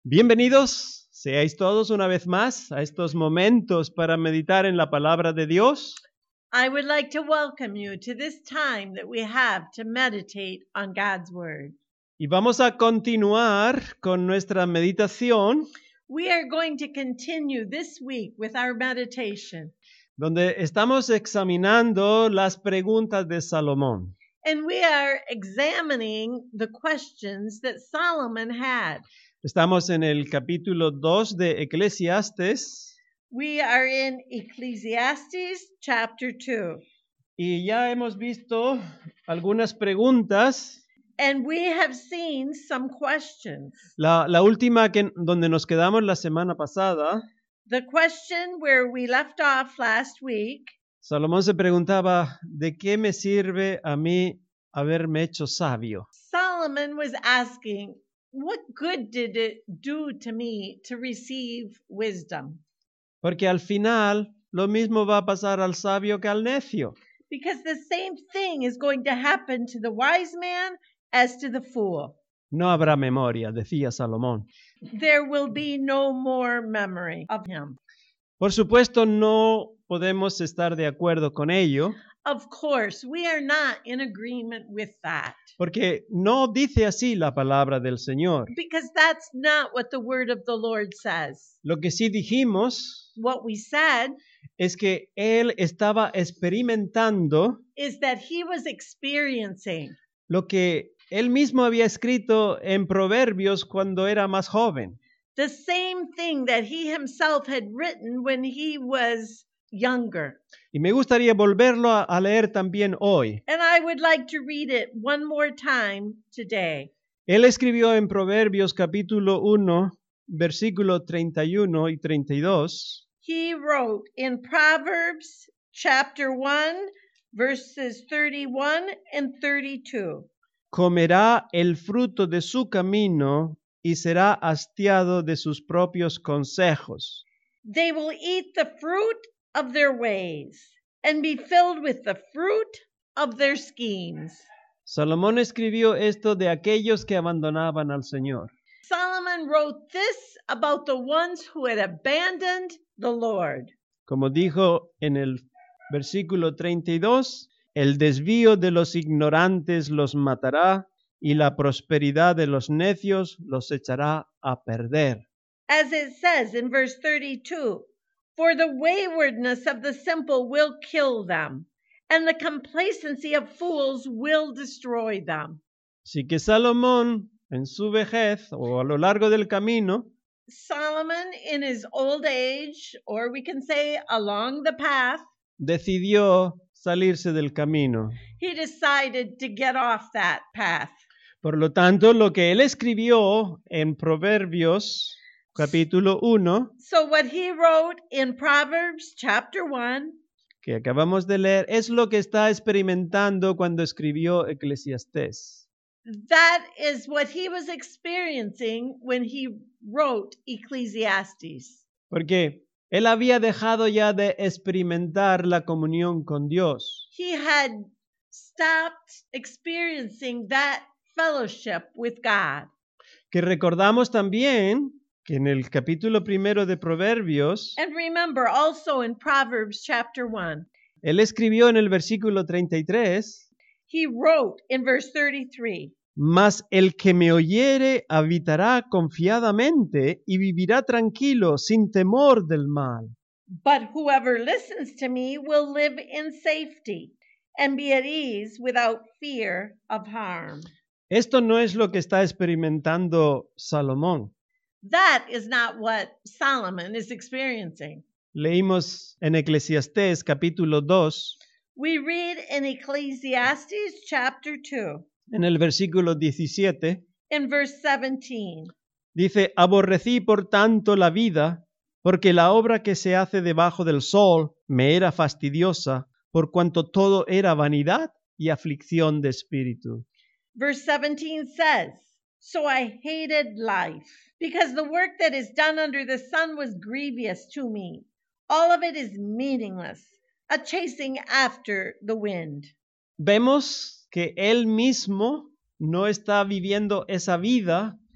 Bienvenidos seáis todos una vez más a estos momentos para meditar en la palabra de Dios. I would like to welcome you to this time that we have to meditate on God's Word. Y vamos a continuar con nuestra meditación, We are going to continue this week with our meditation, donde estamos examinando las preguntas de Salomón. and we are examining the questions that Solomon had. Estamos en el capítulo 2 de Eclesiastes We are in Ecclesiastes chapter 2, y ya hemos visto algunas preguntas. and we have seen some questions. La última donde nos quedamos la semana pasada, The question where we left off last week, Salomón se preguntaba, ¿de qué me sirve a mí haberme hecho sabio? Solomon was asking, what good did it do to me to receive wisdom? Porque al final lo mismo va a pasar al sabio que al necio. Because the same thing is going to happen to the wise man as to the fool. No habrá memoria, decía Salomón. There will be no more memory of him. Por supuesto, no podemos estar de acuerdo con ello, Of course, we are not in agreement with that, porque no dice así la palabra del Señor. because that's not what the word of the Lord says. Lo que sí dijimos What we said es que él estaba experimentando is that he was experiencing lo que él mismo había escrito en Proverbios cuando era más joven. the same thing that he himself had written when he was younger. Y me gustaría volverlo a leer también hoy. And I would like to read it one more time today. Él escribió en Proverbios capítulo 1, versículo 31 y 32. He wrote in Proverbs chapter 1, verses 31 and 32. Comerá el fruto de su camino y será hastiado de sus propios consejos. They will eat the fruit of their ways and be filled with the fruit of their schemes. Salomón escribió esto de aquellos que abandonaban al Señor. Solomon wrote this about the ones who had abandoned the Lord. Como dijo en el versículo 32, el desvío de los ignorantes los matará y la prosperidad de los necios los echará a perder. As it says in verse 32, for the waywardness of the simple will kill them, and the complacency of fools will destroy them. Así que Salomón, en su vejez o a lo largo del camino, Solomon, in his old age, or we can say along the path, decidió salirse del camino. he decided to get off that path. Por lo tanto, lo que él escribió en Proverbios capítulo 1, So what he wrote in Proverbs chapter 1, que acabamos de leer, es lo que está experimentando cuando escribió Eclesiastés. that is what he was experiencing when he wrote Ecclesiastes. Porque él había dejado ya de experimentar la comunión con Dios. He had stopped experiencing that fellowship with God. Que recordamos también que en el capítulo 1 de Proverbios, And remember also in Proverbs chapter 1, él escribió en el versículo 33, he wrote in verse 33, mas el que me oyere habitará confiadamente y vivirá tranquilo sin temor del mal. but whoever listens to me will live in safety and be at ease without fear of harm. Esto no es lo que está experimentando Salomón. That is not what Solomon is experiencing. Leímos en Eclesiastés capítulo 2, We read in Ecclesiastes chapter 2, en el versículo 17, in verse 17. dice, aborrecí por tanto la vida, porque la obra que se hace debajo del sol me era fastidiosa, por cuanto todo era vanidad y aflicción de espíritu. Verse 17 says, so I hated life, because the work that is done under the sun was grievous to me. All of it is meaningless, a chasing after the wind. Vemos que él mismo no está viviendo esa vida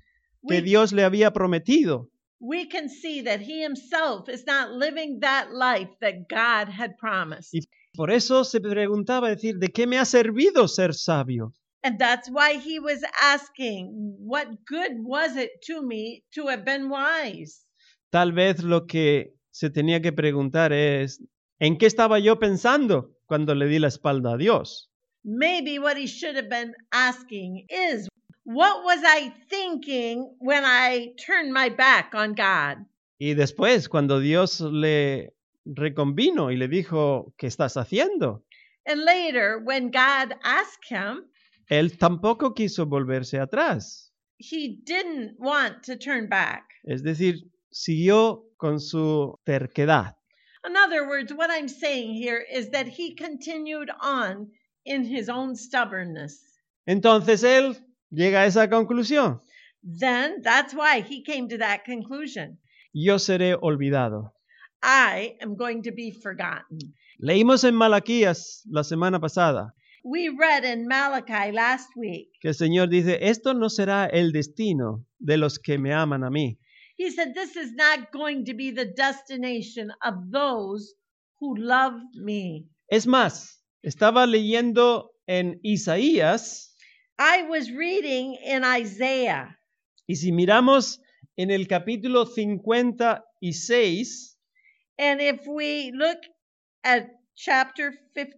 que we, Dios le había prometido. we can see that he himself is not living that life that God had promised. Y por eso se preguntaba, decir, ¿de qué me ha servido ser sabio? And that's why he was asking, what good was it to me to have been wise? Tal vez lo que se tenía que preguntar es, ¿en qué estaba yo pensando cuando le di la espalda a Dios? Maybe what he should have been asking is, what was I thinking when I turned my back on God? Y después, cuando Dios le reconvino y le dijo, ¿qué estás haciendo? And later, when God asked him, Él tampoco quiso volverse atrás. he didn't want to turn back. Es decir, siguió con su terquedad. In other words, what I'm saying here is that he continued on in his own stubbornness. Entonces él llega a esa conclusión. Then that's why he came to that conclusion. Yo seré olvidado. I am going to be forgotten. Leímos en Malaquías la semana pasada We read in Malachi last week. que el Señor dice, esto no será el destino de los que me aman a mí. He said, this is not going to be the destination of those who love me. Es más, estaba leyendo en Isaías I was reading in Isaiah. y si miramos en el capítulo 56, And if we look at chapter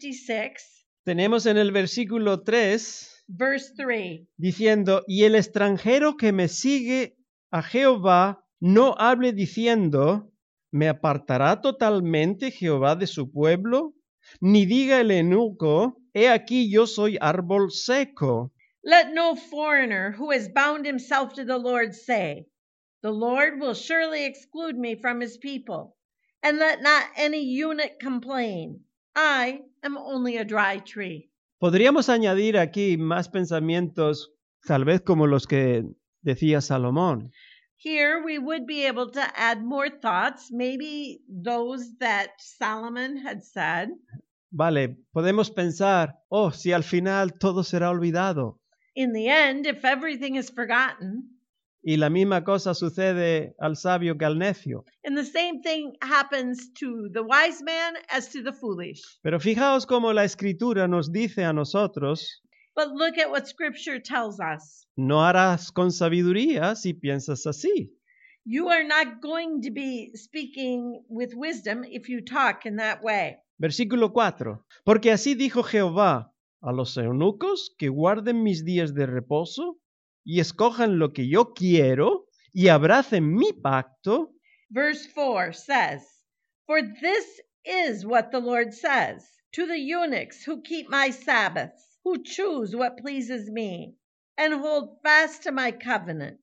56, tenemos en el versículo 3 verse 3. diciendo, y el extranjero que me sigue a Jehová no hable diciendo, ¿me apartará totalmente Jehová de su pueblo? Ni diga el eunuco, he aquí yo soy árbol seco. Let no foreigner who has bound himself to the Lord say, the Lord will surely exclude me from his people. And let not any eunuch complain, I am only a dry tree. Podríamos añadir aquí más pensamientos, tal vez como los que decía Salomón. Here we would be able to add more thoughts, maybe those that Solomon had said. Vale, podemos pensar, oh, si al final todo será olvidado. In the end, if everything is forgotten, Y la misma cosa sucede al sabio que al necio. and the same thing happens to the wise man as to the foolish. Pero fijaos cómo la Escritura nos dice a nosotros, But look at what Scripture tells us. no harás con sabiduría si piensas así. You are not going to be speaking with wisdom if you talk in that way. Versículo 4. Porque así dijo Jehová a los eunucos que guarden mis días de reposo y escojan lo que yo quiero y abracen mi pacto. Verse 4 says, for this is what the Lord says to the eunuchs who keep my Sabbaths, who choose what pleases me, and hold fast to my covenant.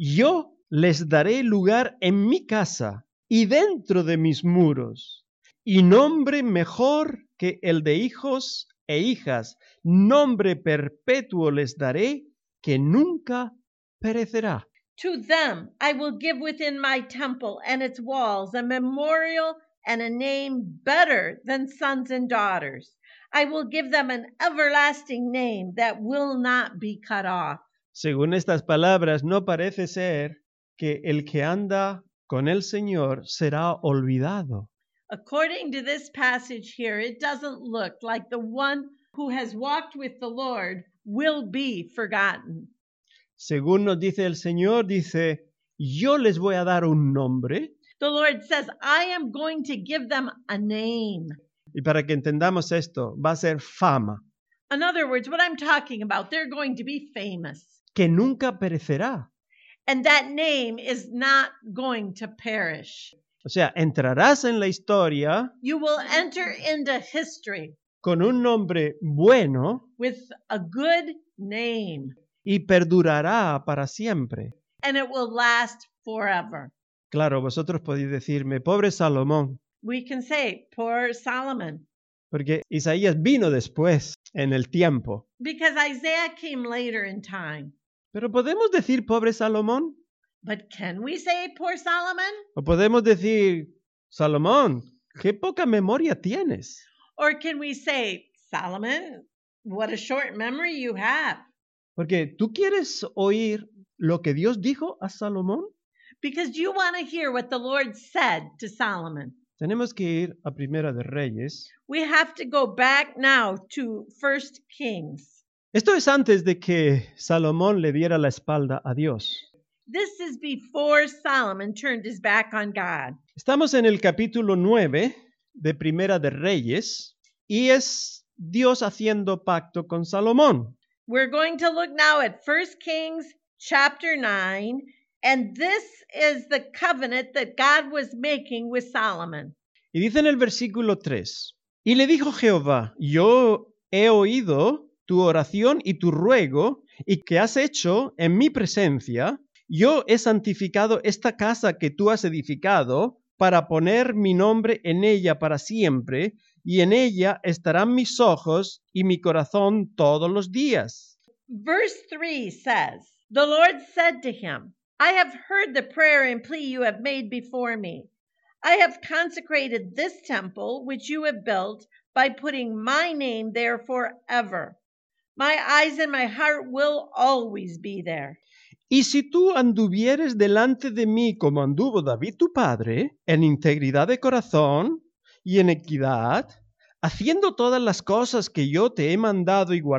Yo les daré lugar en mi casa y dentro de mis muros, y nombre mejor que el de hijos e hijas, nombre perpetuo les daré que nunca perecerá. To them I will give within my temple and its walls a memorial and a name better than sons and daughters. I will give them an everlasting name that will not be cut off. Según estas palabras, no parece ser que el que anda con el Señor será olvidado. According to this passage here, it doesn't look like the one who has walked with the Lord will be forgotten. Según nos dice el Señor, dice, yo les voy a dar un nombre. The Lord says, I am going to give them a name. Y para que entendamos esto, va a ser fama, In other words, what I'm talking about, they're going to be famous. que nunca perecerá. And that name is not going to perish. O sea, entrarás en la historia You will enter into history con un nombre bueno with a good name, y perdurará para siempre. and it will last forever. Claro, vosotros podéis decirme, pobre Salomón, We can say, poor Solomon, porque Isaías vino después en el tiempo. because Isaiah came later in time. Pero podemos decir pobre Salomón, But can we say poor Solomon? o podemos decir, Salomón, qué poca memoria tienes. Or can we say, Solomon, what a short memory you have? Porque tú quieres oír lo que Dios dijo a Salomón? Because you want to hear what the Lord said to Solomon. Tenemos que ir a Primera de Reyes. We have to go back now to 1 Kings. Esto es antes de que Salomón le diera la espalda a Dios. This is before Solomon turned his back on God. Estamos en el capítulo 9 de Primera de Reyes y es Dios haciendo pacto con Salomón. We're going to look now at 1 Kings chapter 9, and this is the covenant that God was making with Solomon. Y dice en el versículo 3, y le dijo Jehová, yo he oído tu oración y tu ruego, y que has hecho en mi presencia. Yo he santificado esta casa que tú has edificado para poner mi nombre en ella para siempre, y en ella estarán mis ojos y mi corazón todos los días. Verse 3 says, the Lord said to him, I have heard the prayer and plea you have made before me. I have consecrated this temple which you have built by putting my name there forever. My eyes and my heart will always be there. Y si tú anduvieres delante de mí como anduvo David tu padre, en integridad de corazón y en equidad, haciendo todas las cosas que yo te he mandado y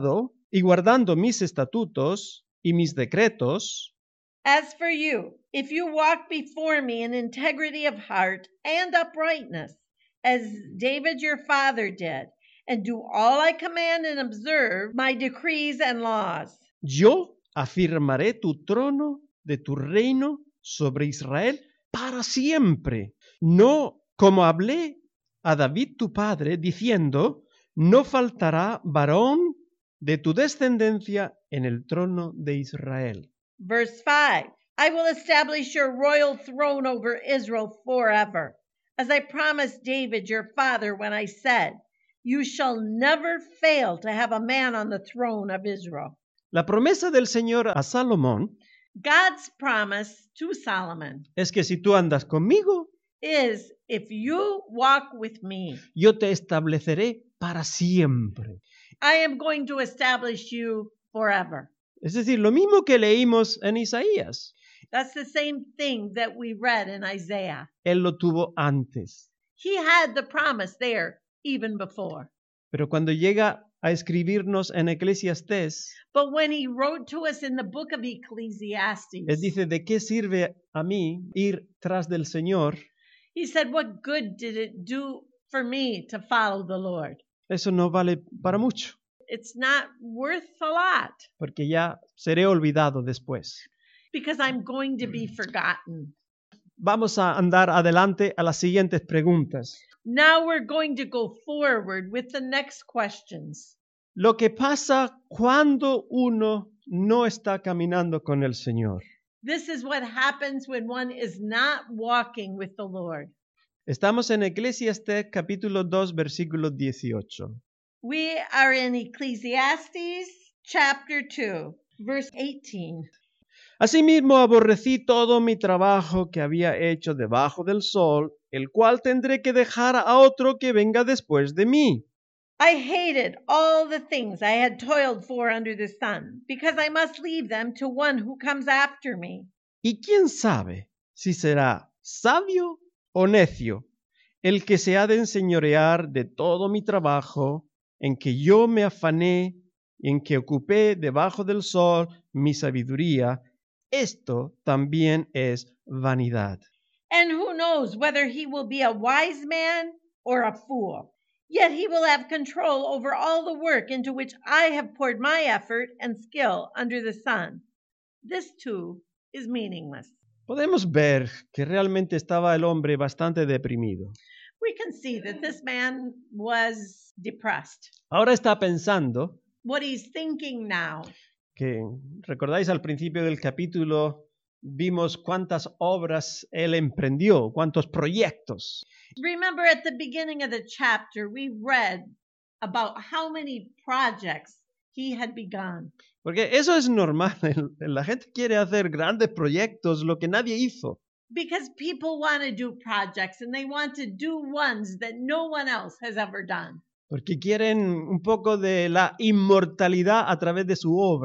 guardando mis estatutos y mis decretos. As for you, if you walk before me in integrity of heart and uprightness, as David your father did, and do all I command and observe my decrees and laws, yo afirmaré tu trono de tu reino sobre Israel para siempre. No como hablé a David tu padre, diciendo, no faltará varón de tu descendencia en el trono de Israel. Verse 5, I will establish your royal throne over Israel forever, as I promised David your father when I said, you shall never fail to have a man on the throne of Israel. La promesa del Señor a Salomón, God's promise to Solomon, es que si tú andas conmigo, is if you walk with me, yo te estableceré para siempre. I am going to establish you forever. Es decir, lo mismo que leímos en Isaías. That's the same thing that we read in Isaiah. Él lo tuvo antes. He had the promise there even before. Pero cuando llega a escribirnos en Eclesiastés, But when he wrote to us in the book of Ecclesiastes, él dice, ¿de qué sirve a mí ir tras del Señor? he said, what good did it do for me to follow the Lord? Eso no vale para mucho, It's not worth a lot porque ya seré olvidado después. because I'm going to be forgotten. Vamos a andar adelante a las siguientes preguntas. Now we're going to go forward with the next questions. Lo que pasa cuando uno no está caminando con el Señor. This is what happens when one is not walking with the Lord. Estamos en Eclesiastés capítulo 2, versículo 18. We are in Ecclesiastes chapter 2, verse 18. Asimismo aborrecí todo mi trabajo que había hecho debajo del sol, el cual tendré que dejar a otro que venga después de mí. I hated all the things I had toiled for under the sun, because I must leave them to one who comes after me. ¿Y quién sabe si será sabio o necio el que se ha de enseñorear de todo mi trabajo en que yo me afané y en que ocupé debajo del sol mi sabiduría? Esto también es vanidad. And who knows whether he will be a wise man or a fool? Yet he will have control over all the work into which I have poured my effort and skill under the sun. This too is meaningless. Podemos ver que realmente estaba el hombre bastante deprimido. We can see that this man was depressed. Ahora está pensando What he's thinking now, que, recordáis al principio del capítulo, vimos cuántas obras él emprendió, cuántos proyectos. remember at the beginning of the chapter, we read about how many projects he had begun. Porque eso es normal, la gente quiere hacer grandes proyectos, lo que nadie hizo. Because people want to do projects and they want to do ones that no one else has ever done. Porque quieren un poco de la inmortalidad a través de su obra.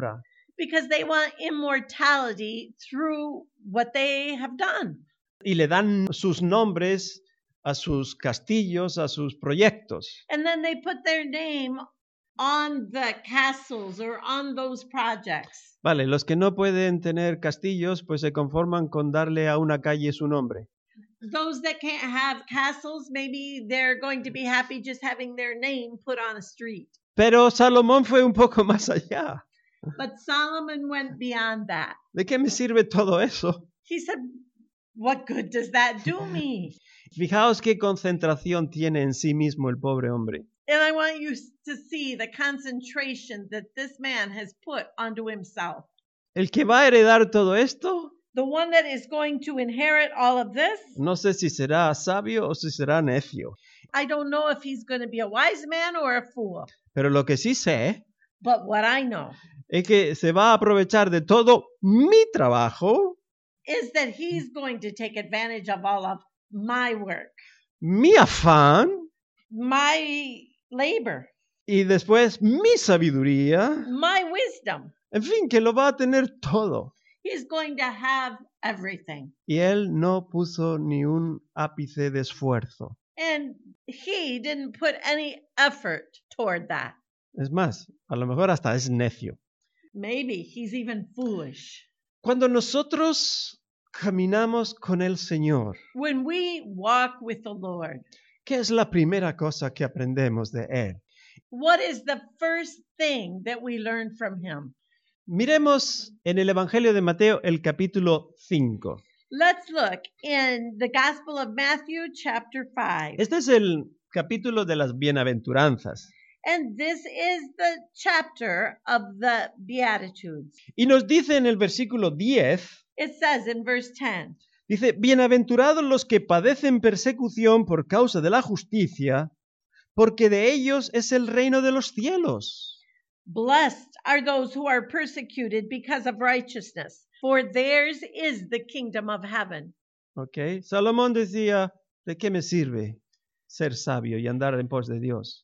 because they want immortality through what they have done. Y le dan sus nombres a sus castillos, a sus proyectos. And then they put their name on the castles or on those projects. Vale, los que no pueden tener castillos, pues se conforman con darle a una calle su nombre. Those that can't have castles, maybe they're going to be happy just having their name put on a street. Pero Salomón fue un poco más allá. But Solomon went beyond that. ¿De qué me sirve todo eso? He said, what good does that do me? Fijaos qué concentración tiene en sí mismo el pobre hombre. And I want you to see the concentration that this man has put onto himself. El que va a heredar todo esto, The one that is going to inherit all of this, no sé si será sabio o si será necio. I don't know if he's going to be a wise man or a fool. Pero lo que sí sé But what I know es que se va a aprovechar de todo mi trabajo, is that he's going to take advantage of all of my work, mi afán my labor, y después mi sabiduría. my wisdom. En fin, que lo va a tener todo. He's going to have everything. Y él no puso ni un ápice de esfuerzo. And he didn't put any effort toward that. Es más, a lo mejor hasta es necio. Maybe he's even foolish. Cuando nosotros caminamos con el Señor, When we walk with the Lord, ¿qué es la primera cosa que aprendemos de Él? what is the first thing that we learn from him? Miremos en el Evangelio de Mateo el capítulo 5. Let's look in the Gospel of Matthew, chapter 5. Este es el capítulo de las bienaventuranzas. And this is the chapter of the Beatitudes. Y nos dice en el versículo 10, It says in verse 10, dice, bienaventurados los que padecen persecución por causa de la justicia, porque de ellos es el reino de los cielos. Blessed are those who are persecuted because of righteousness, for theirs is the kingdom of heaven. ¿Ok? Salomón decía, ¿de qué me sirve ser sabio y andar en pos de Dios?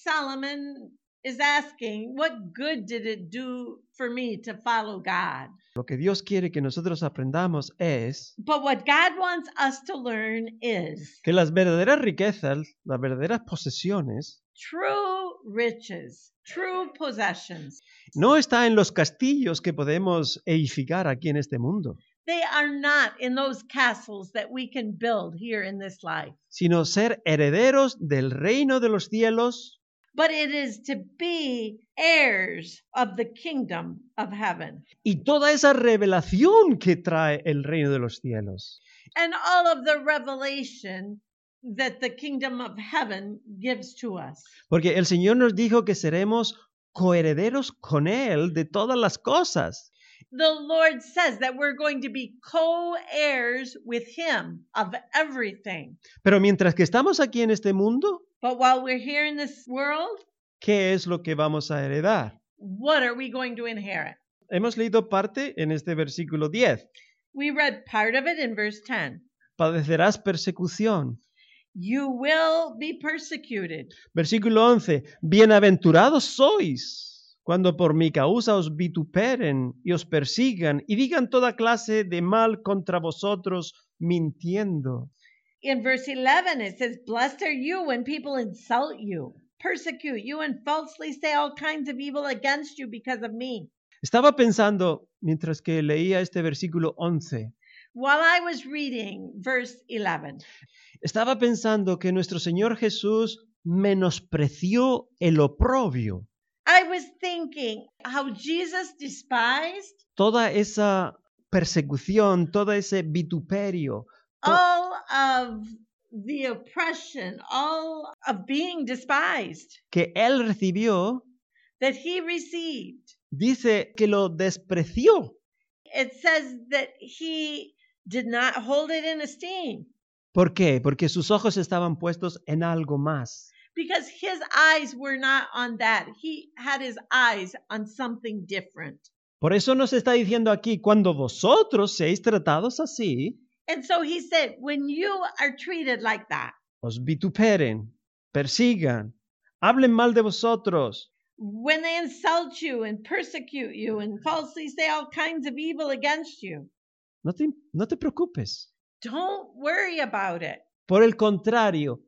Solomon is asking, what good did it do for me to follow God? Lo que Dios quiere que nosotros aprendamos es But what God wants us to learn is que las verdaderas riquezas, las verdaderas posesiones, true riches, true possessions. no está en los castillos que podemos edificar aquí en este mundo, They are not in those castles that we can build here in this life, sino ser herederos del reino de los cielos but it is to be heirs of the kingdom of heaven y toda esa revelación que trae el reino de los cielos. and all of the revelation that the kingdom of heaven gives to us. Porque el Señor nos dijo que seremos coherederos con Él de todas las cosas. The Lord says that we're going to be co-heirs with him of everything. Pero mientras que estamos aquí en este mundo, But while we're here in this world, ¿qué es lo que vamos a heredar? what are we going to inherit? Hemos leído parte en este versículo 10. We read part of it in verse 10. Padecerás persecución. You will be persecuted. Versículo 11. Bienaventurados sois cuando por mi causa os vituperen y os persigan y digan toda clase de mal contra vosotros mintiendo. In verse 11, it says, blessed are you when people insult you, persecute you, and falsely say all kinds of evil against you because of me. Estaba pensando, mientras que leía este versículo 11, While I was reading verse 11, estaba pensando que nuestro Señor Jesús menospreció el oprobio, I was thinking how Jesus despised toda esa persecución, todo ese vituperio, all of the oppression, all of being despised que Él recibió, that he received. dice que lo despreció. It says that he did not hold it in esteem ¿Por qué? Porque sus ojos estaban puestos en algo más. because his eyes were not on that. He had his eyes on something different. Por eso nos está diciendo aquí, cuando vosotros seáis tratados así, And so he said, when you are treated like that, os vituperen, persigan, hablen mal de vosotros, when they insult you and persecute you and falsely say all kinds of evil against you, No te preocupes. don't worry about it. Por el contrario,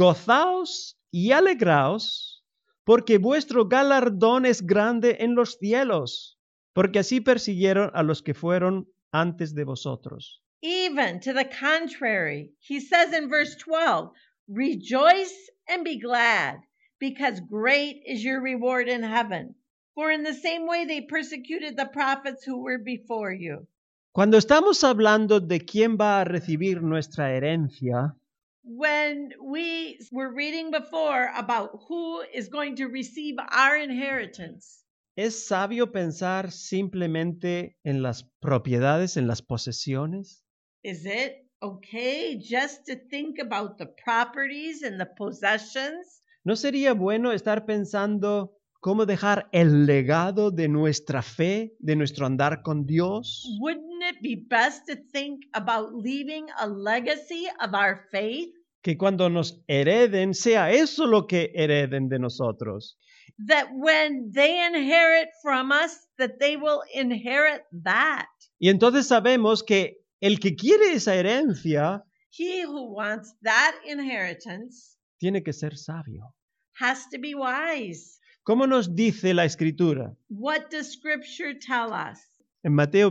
gozaos y alegraos, porque vuestro galardón es grande en los cielos, porque así persiguieron a los que fueron antes de vosotros. Even to the contrary, he says in verse 12, rejoice and be glad, because great is your reward in heaven. For in the same way they persecuted the prophets who were before you. Cuando estamos hablando de quién va a recibir nuestra herencia, When we were reading before about who is going to receive our inheritance, ¿es sabio pensar simplemente en las propiedades, en las posesiones? is it okay just to think about the properties and the possessions? ¿No sería bueno estar pensando cómo dejar el legado de nuestra fe, de nuestro andar con Dios? Wouldn't it be best to think about leaving a legacy of our faith? Que cuando nos hereden, sea eso lo que hereden de nosotros. That when they inherit from us, that they will inherit that. Y entonces sabemos que el que quiere esa herencia He who wants that inheritance tiene que ser sabio. has to be wise. ¿Cómo nos dice la Escritura? What does Scripture tell us? En Mateo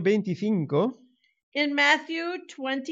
25 In Matthew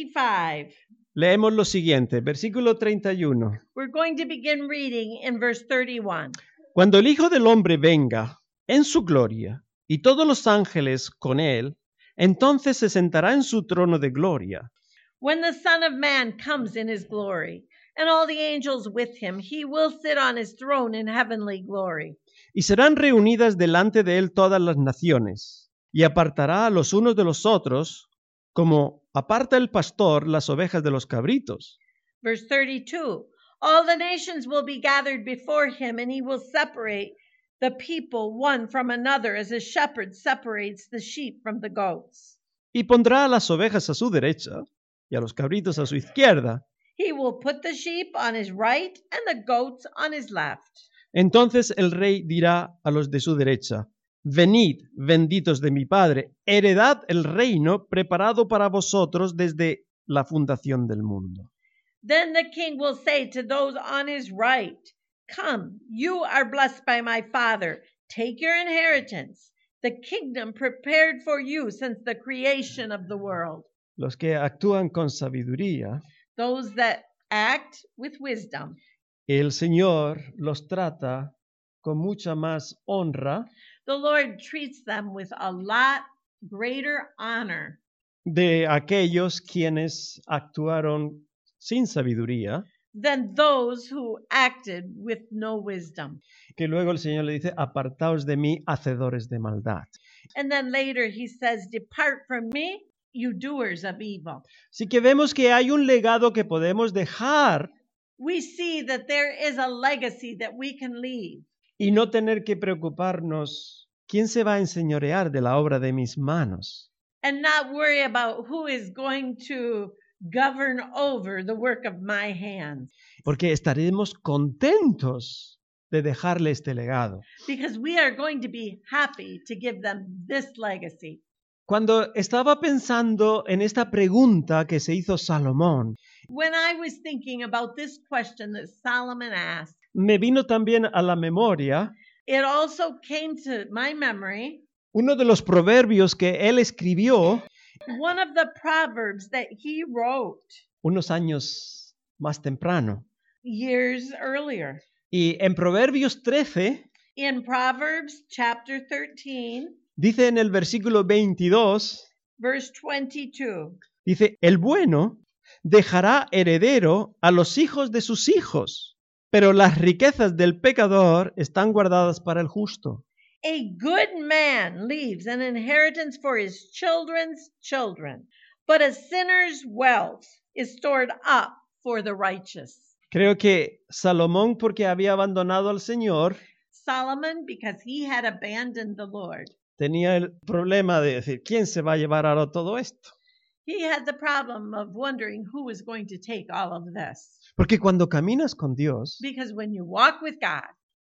25, leemos lo siguiente, versículo 31. we're going to begin reading in verse 31. Cuando el Hijo del Hombre venga en su gloria y todos los ángeles con él, entonces se sentará en su trono de gloria. When the Son of Man comes in his glory, and all the angels with him, he will sit on his throne in heavenly glory. Y serán reunidas delante de él todas las naciones, y apartará a los unos de los otros, como aparta el pastor las ovejas de los cabritos. Verse 32, all the nations will be gathered before him, and he will separate the people one from another, as a shepherd separates the sheep from the goats. Y pondrá a las ovejas a su derecha, y a los cabritos a su izquierda. He will put the sheep on his right and the goats on his left. Entonces el rey dirá a los de su derecha, venid, benditos de mi Padre, heredad el reino preparado para vosotros desde la fundación del mundo. Then the king will say to those on his right, come, you are blessed by my Father. Take your inheritance, the kingdom prepared for you since the creation of the world. Los que actúan con sabiduría, Those that act with wisdom, el Señor los trata con mucha más honra the Lord treats them with a lot greater honor de aquellos quienes actuaron sin sabiduría, than those who acted with no wisdom. que luego el Señor le dice, apartaos de mí, hacedores de maldad. And then later he says, depart from me, you doers of evil. Así que vemos que hay un legado que podemos dejar We see that there is a legacy that we can leave y no tener que preocuparnos, ¿quién se va a enseñorear de la obra de mis manos? and not worry about who is going to govern over the work of my hands, Porque estaremos contentos de dejarle este legado. because we are going to be happy to give them this legacy. Cuando estaba pensando en esta pregunta que se hizo Salomón, When I was thinking about this question that Solomon asked, me vino también a la memoria it also came to my memory uno de los proverbios que él escribió one of the proverbs that he wrote unos años más temprano. years earlier. Y en Proverbios 13 In Proverbs chapter 13, dice en el versículo 22, verse 22, dice, el bueno dejará heredero a los hijos de sus hijos, pero las riquezas del pecador están guardadas para el justo. a good man leaves an inheritance for his children's children, but a sinner's wealth is stored up for the righteous. Creo que Salomón, porque había abandonado al Señor, Solomon, because he had abandoned the Lord, tenía el problema de decir, ¿quién se va a llevar ahora todo esto? he had the problem of wondering who was going to take all of this. Porque cuando caminas con Dios, Because when you walk with God,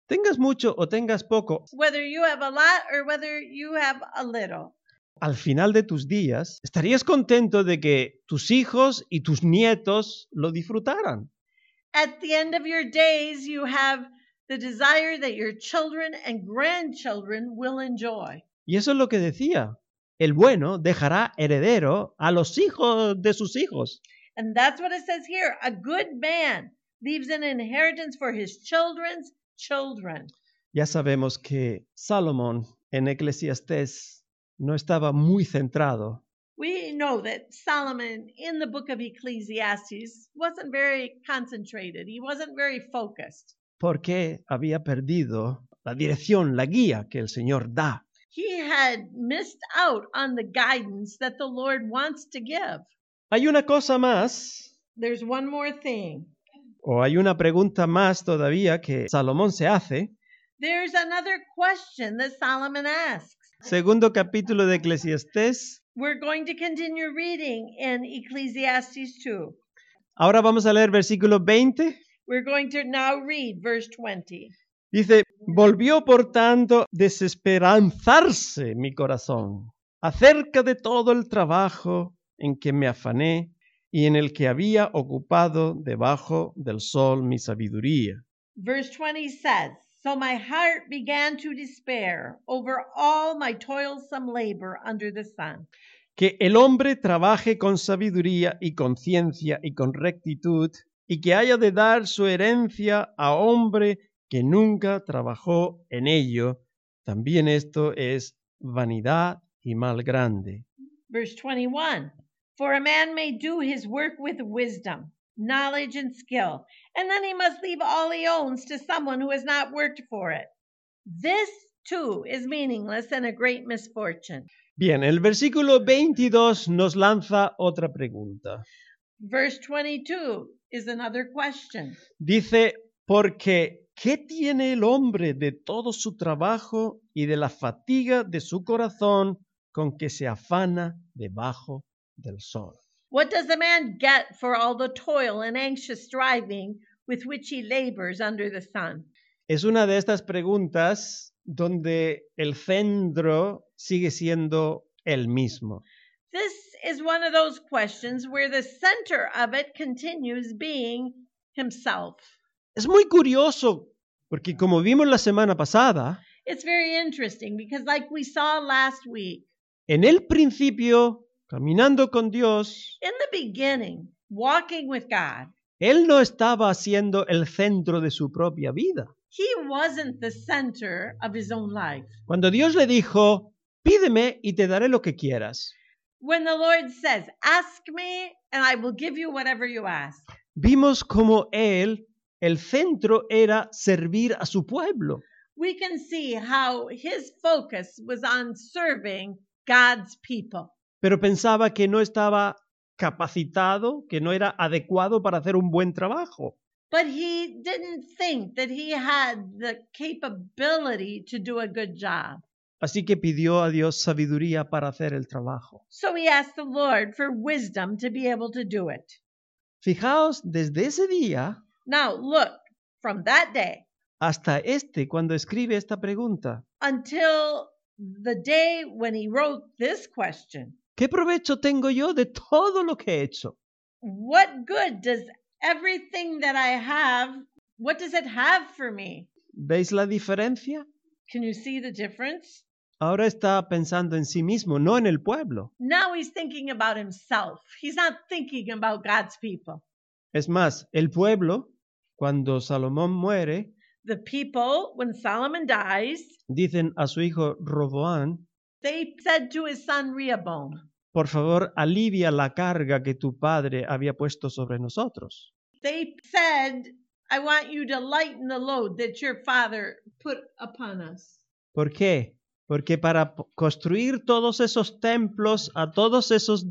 Tengas mucho o tengas poco, whether you have a lot or whether you have a little. al final de tus días, estarías contento de que tus hijos y tus nietos lo disfrutaran. At the end of your days, you have the desire that your children and grandchildren will enjoy. Y eso es lo que decía. El bueno dejará heredero a los hijos de sus hijos. And that's what it says here. A good man leaves an inheritance for his children's children. Ya sabemos que Salomón en Eclesiastés no estaba muy centrado, We know that Solomon in the book of Ecclesiastes wasn't very concentrated. He wasn't very focused. porque había perdido la dirección, la guía que el Señor da. He had missed out on the guidance that the Lord wants to give. Hay una cosa más, There's one more thing. o hay una pregunta más todavía que Salomón se hace. There's another question that Solomon asks. Segundo capítulo de Eclesiastés. We're going to continue reading in Ecclesiastes 2. Ahora vamos a leer versículo 20. We're going to now read verse 20. Dice, volvió por tanto desesperanzarse mi corazón acerca de todo el trabajo en que me afané y en el que había ocupado debajo del sol mi sabiduría. Verse 20 says, So my heart began to despair over all my toilsome labor under the sun. Que el hombre trabaje con sabiduría y con ciencia y con rectitud y que haya de dar su herencia a hombre que nunca trabajó en ello. También esto es vanidad y mal grande. Verse 21, For a man may do his work with wisdom, knowledge, and skill, and then he must leave all he owns to someone who has not worked for it. This, too, is meaningless and a great misfortune. Bien, el versículo 22 nos lanza otra pregunta. Verse 22 is another question. Dice, porque ¿qué tiene el hombre de todo su trabajo y de la fatiga de su corazón con que se afana debajo del sol? What does a man get for all the toil and anxious striving with which he labors under the sun? Es una de estas preguntas donde el centro sigue siendo el mismo. This is one of those questions where the center of it continues being himself. Es muy curioso porque como vimos la semana pasada, It's very interesting because, like we saw last week, en el principio, caminando con Dios, in the beginning, walking with God, él no estaba siendo el centro de su propia vida. he wasn't the center of his own life. Cuando Dios le dijo, pídeme y te daré lo que quieras, When the Lord says, Ask me and I will give you whatever you ask, vimos como él, el centro era servir a su pueblo. we can see how his focus was on serving God's people. Pero pensaba que no estaba capacitado, que no era adecuado para hacer un buen trabajo. But he didn't think that he had the capability to do a good job. Así que pidió a Dios sabiduría para hacer el trabajo. So he asked the Lord for wisdom to be able to do it. Fijaos, desde ese día Now, look, from that day hasta cuando escribe esta pregunta, until the day when he wrote this question, ¿qué provecho tengo yo de todo lo que he hecho? what good does everything that I have, what does it have for me? ¿Veis la diferencia? Can you see the difference? Ahora está pensando en sí mismo, no en el pueblo. Now he's thinking about himself. He's not thinking about God's people. Es más, el pueblo, cuando Salomón muere, The people, when Solomon dies, dicen a su hijo Roboán, they said to his son Rehoboam, por favor, alivia la carga que tu padre había puesto sobre nosotros. they said, I want you to lighten the load that your father put upon us. ¿Por qué? Porque para construir todos esos templos a todos esos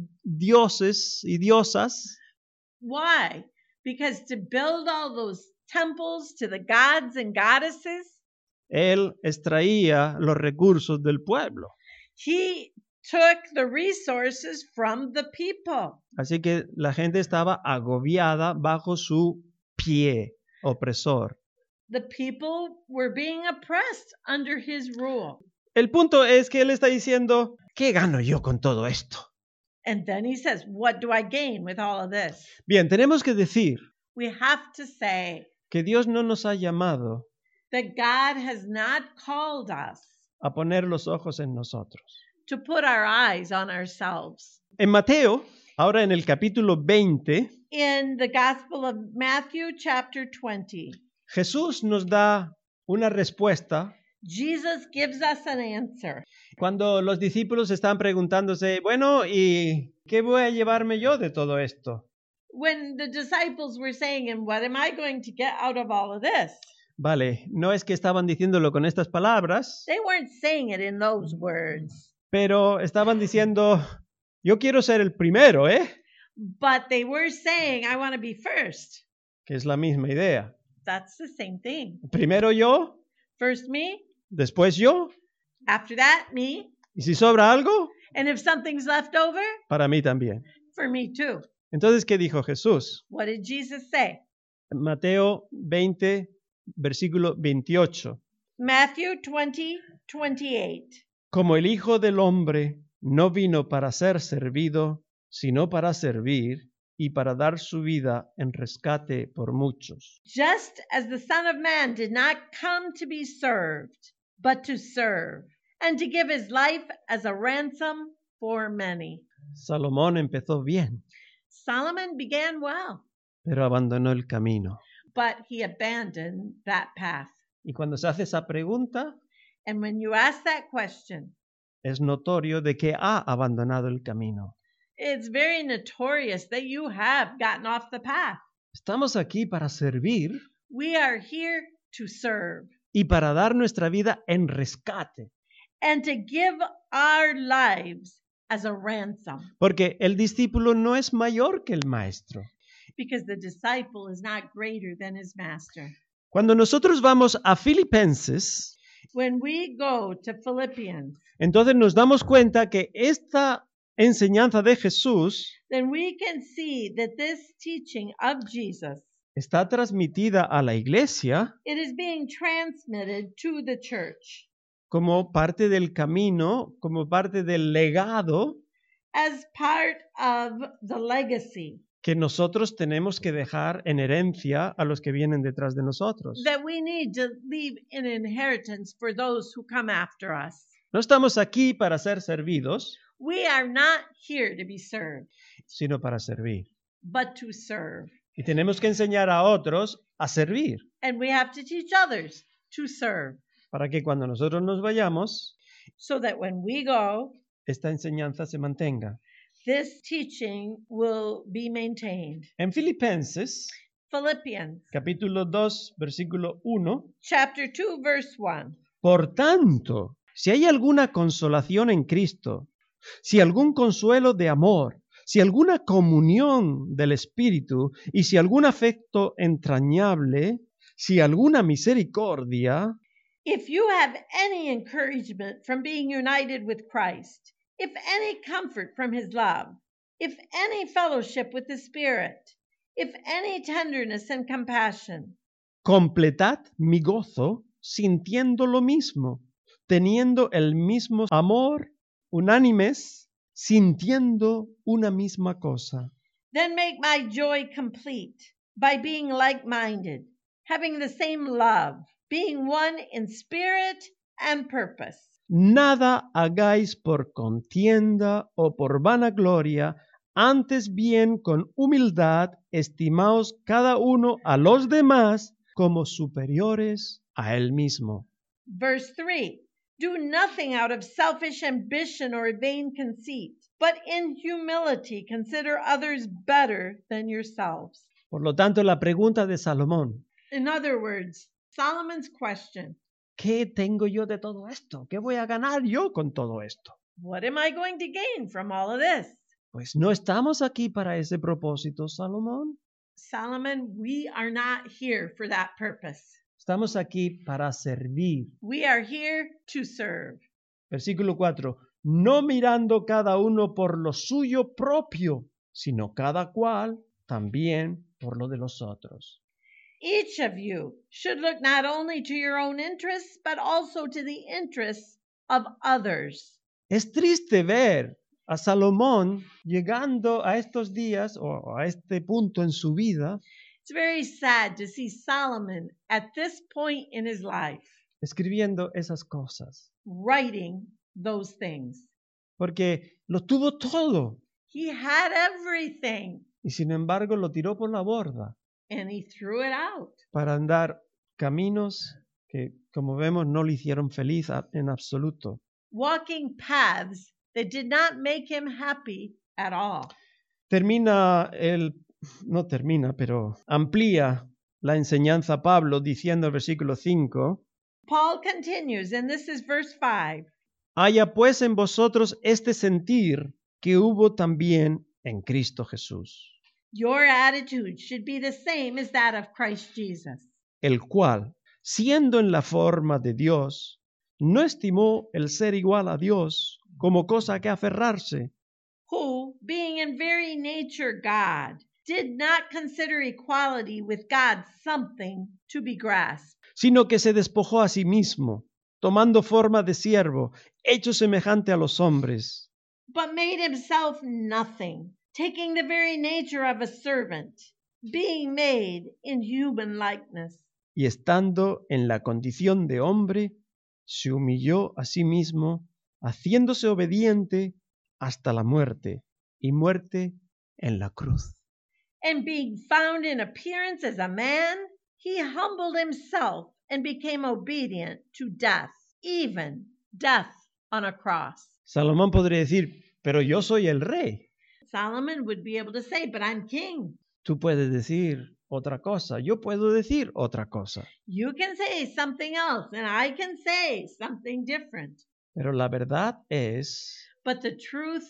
dioses y diosas, Why? Because to build all those temples to the gods and goddesses, él extraía los recursos del pueblo. he took the resources from the people. Así que la gente estaba agobiada bajo su pie opresor. The people were being oppressed under his rule. El punto es que él está diciendo, ¿qué gano yo con todo esto? And then he says, what do I gain with all of this? Bien, tenemos que decir We have to say que Dios no nos ha llamado that God has not called us a poner los ojos en nosotros. to put our eyes on ourselves. En Mateo, ahora en el capítulo 20, In the Gospel of Matthew, chapter 20, Jesús nos da una respuesta Jesus gives us an answer. cuando los discípulos están preguntándose, bueno, ¿y qué voy a llevarme yo de todo esto? When the disciples were saying, and what am I going to get out of all of this? Vale, no es que estaban diciéndolo con estas palabras, They weren't saying it in those words, pero estaban diciendo, yo quiero ser el primero, ¿eh? but they were saying, I want to be first. Que es la misma idea. That's the same thing. Primero yo, First me, después yo, after that me, y si sobra algo, and if something's left over, para mí también. for me too. Entonces, ¿qué dijo Jesús? What did Jesus say? Mateo 20, versículo 28. Matthew 20:28. Como el Hijo del Hombre no vino para ser servido, sino para servir y para dar su vida en rescate por muchos. Just as the Son of Man did not come to be served, but to serve, and to give his life as a ransom for many. Salomón empezó bien, Solomon began well, pero abandonó el camino. but he abandoned that path. Y cuando se hace esa pregunta, And when you ask that question, es notorio de que ha abandonado el camino. it's very notorious that you have gotten off the path. Estamos aquí para servir We are here to serve y para dar nuestra vida en rescate. and to give our lives as a ransom, Porque el discípulo no es mayor que el maestro. because the disciple is not greater than his master. Cuando nosotros vamos a Filipenses, When we go to Philippians, entonces nos damos cuenta que esta enseñanza de Jesús then we can see that this teaching of Jesus, está transmitida a la iglesia it is being transmitted to the church como parte del camino, como parte del legado as part of the legacy que nosotros tenemos que dejar en herencia a los que vienen detrás de nosotros. that we need to leave in inheritance for those who come after us. No estamos aquí para ser servidos, We are not here to be served, sino para servir. but to serve. Y tenemos que enseñar a otros a servir, And we have to teach others to serve para que cuando nosotros nos vayamos, so that when we go, esta enseñanza se mantenga. this teaching will be maintained. En Filipenses, Philippians capítulo 2, versículo 1, chapter 2, verse 1. por tanto, si hay alguna consolación en Cristo, si algún consuelo de amor, si alguna comunión del Espíritu y si algún afecto entrañable, si alguna misericordia, If you have any encouragement from being united with Christ, if any comfort from his love, if any fellowship with the Spirit, if any tenderness and compassion, completad mi gozo sintiendo lo mismo, teniendo el mismo amor, unánimes, sintiendo una misma cosa. then make my joy complete by being like-minded, having the same love, being one in spirit and purpose. Nada hagáis por contienda o por vanagloria, antes bien con humildad estimaos cada uno a los demás como superiores a él mismo. Verse 3. Do nothing out of selfish ambition or vain conceit, but in humility consider others better than yourselves. Por lo tanto, la pregunta de Salomón, In other words, Solomon's question, ¿qué tengo yo de todo esto? ¿Qué voy a ganar yo con todo esto? what am I going to gain from all of this? Pues no estamos aquí para ese propósito, Salomón. Solomon, we are not here for that purpose. Estamos aquí para servir. We are here to serve. Versículo 4. No mirando cada uno por lo suyo propio, sino cada cual también por lo de los otros. Each of you should look not only to your own interests, but also to the interests of others. Es triste ver a Salomón llegando a estos días o a este punto en su vida, It's very sad to see Solomon at this point in his life escribiendo esas cosas, writing those things. porque lo tuvo todo He had everything y sin embargo lo tiró por la borda and he threw it out. para andar caminos que, como vemos, no le hicieron feliz en absoluto. Walking paths that did not make him happy at all. No termina, pero amplía la enseñanza Pablo diciendo el versículo 5, Paul continues, and this is verse 5. haya pues en vosotros este sentir que hubo también en Cristo Jesús, Your attitude should be the same as that of Christ Jesus, el cual, siendo en la forma de Dios, no estimó el ser igual a Dios como cosa a que aferrarse, who, being in very nature God, did not consider equality with God something to be grasped, sino que se despojó a sí mismo, tomando forma de siervo, hecho semejante a los hombres, but made himself nothing, taking the very nature of a servant, being made in human likeness. y estando en la condición de hombre, se humilló a sí mismo, haciéndose obediente hasta la muerte, y muerte en la cruz. And being found in appearance as a man, he humbled himself and became obedient to death, even death on a cross. Salomón podría decir, pero yo soy el rey. Solomon would be able to say, but I'm king. Tú puedes decir otra cosa, yo puedo decir otra cosa. You can say something else, and I can say something different. Pero la verdad es But the truth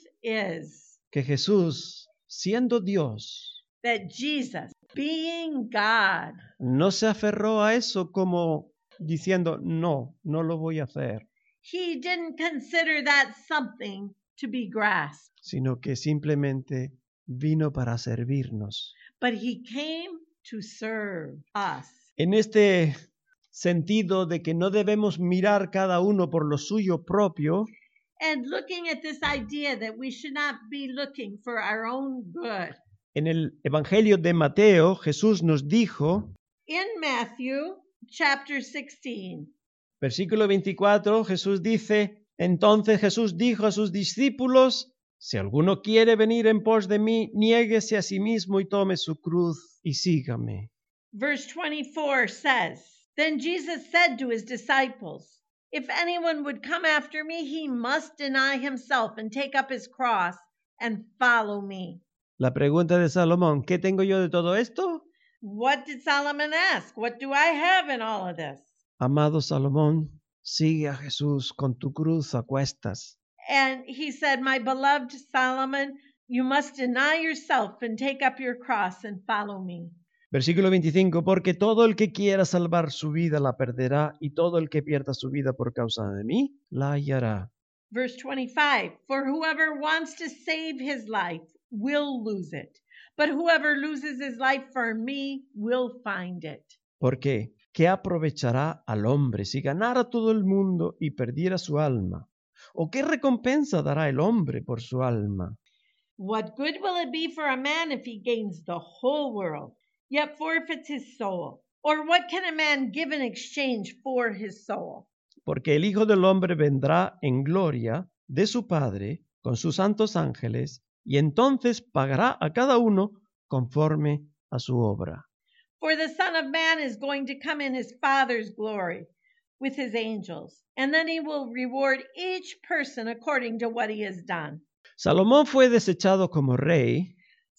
is que Jesús, siendo Dios, that Jesus, being God, no se aferró a eso como diciendo, no lo voy a hacer, he didn't consider that something to be grasped, sino que simplemente vino para servirnos. but he came to serve us. En este sentido de que no debemos mirar cada uno por lo suyo propio, And looking at this idea that we should not be looking for our own good. en el Evangelio de Mateo, Jesús nos dijo, In Matthew chapter 16, versículo 24, Jesús dice, entonces Jesús dijo a sus discípulos, si alguno quiere venir en pos de mí, niéguese a sí mismo y tome su cruz y sígame. verse 24 says, Then Jesus said to his disciples, If anyone would come after me, he must deny himself and take up his cross and follow me. La pregunta de Salomón, ¿qué tengo yo de todo esto? What did Solomon ask? What do I have in all of this? Amado Salomón, sigue a Jesús con tu cruz a cuestas. And he said, My beloved Solomon, you must deny yourself and take up your cross and follow me. Versículo 25, porque todo el que quiera salvar su vida la perderá, y todo el que pierda su vida por causa de mí, la hallará. Verse 25, For whoever wants to save his life will lose it, but whoever loses his life for me will find it. Porque, ¿qué aprovechará al hombre si ganara todo el mundo y perdiera su alma? ¿O qué recompensa dará el hombre por su alma? What good will it be for a man if he gains the whole world, yet forfeits his soul? Or what can a man give in exchange for his soul? Porque el Hijo del Hombre vendrá en gloria de su Padre con sus santos ángeles, y entonces pagará a cada uno conforme a su obra. For the Son of Man is going to come in his Father's glory with his angels, and then he will reward each person according to what he has done. Salomón fue desechado como rey,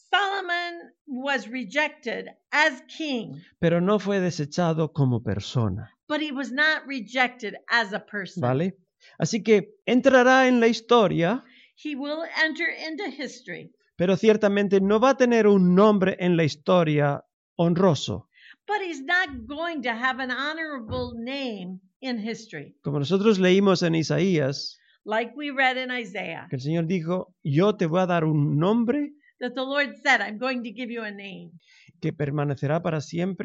Solomon was rejected as king, pero no fue desechado como persona, but he was not rejected as a person. ¿vale? Así que entrará en la historia, He will enter into history, pero ciertamente no va a tener un nombre en la historia honroso. but he's not going to have an honorable name in history. Como nosotros leímos en Isaías, Like we read in Isaiah, que el Señor dijo, yo te voy a dar un nombre that the Lord said, I'm going to give you a name que permanecerá para siempre,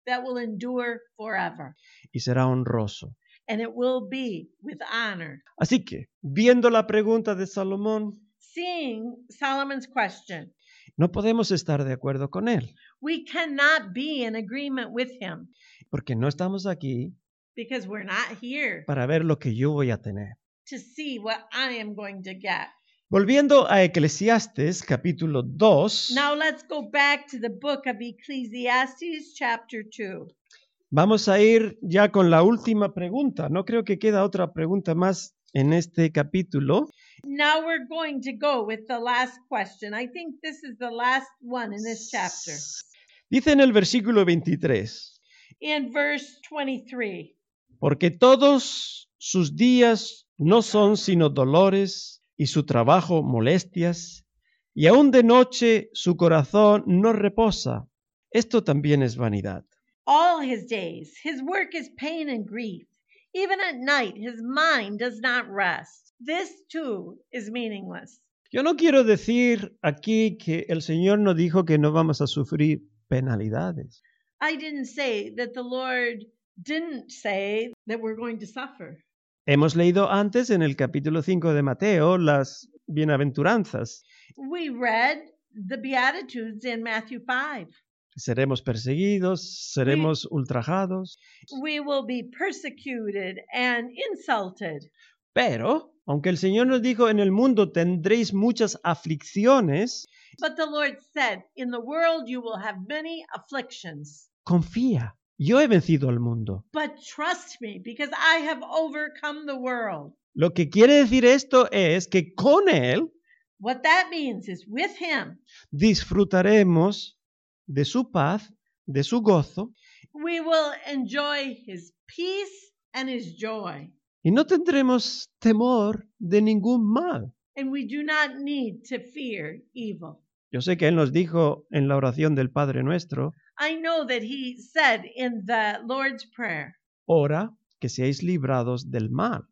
that will endure forever. y será honroso. And it will be with honor. Así que, viendo la pregunta de Salomón, Seeing Solomon's question, no podemos estar de acuerdo con él, we cannot be in agreement with him porque no estamos aquí because we're not here para ver lo que yo voy a tener. to see what I am going to get. Volviendo a Eclesiastes capítulo 2, Now let's go back to the book of Ecclesiastes chapter 2. vamos a ir ya con la última pregunta. No creo que queda otra pregunta más en este capítulo. Now we're going to go with the last question. I think this is the last one in this chapter. Dice en el versículo 23, In verse 23, porque todos sus días no son sino dolores y su trabajo molestias, y aun de noche su corazón no reposa. Esto también es vanidad. all his days, his work is pain and grief. Even at night, his mind does not rest. This too is meaningless. Yo no quiero decir aquí que el Señor no dijo que no vamos a sufrir penalidades. I didn't say that the Lord didn't say that we're going to suffer. Hemos leído antes en el capítulo 5 de Mateo las bienaventuranzas. We read the Beatitudes in Matthew 5. Seremos perseguidos, seremos ultrajados. We will be persecuted and insulted. Pero, aunque el Señor nos dijo, en el mundo tendréis muchas aflicciones, But the Lord said, in the world you will have many afflictions. confía, yo he vencido al mundo. But trust me, because I have overcome the world. Lo que quiere decir esto es que con Él What that means is with him, disfrutaremos de su paz, de su gozo, we will enjoy his peace and his joy. y no tendremos temor de ningún mal. And we do not need to fear evil. Yo sé que Él nos dijo en la oración del Padre Nuestro, I know that he said in the Lord's Prayer, ora que seáis librados del mal.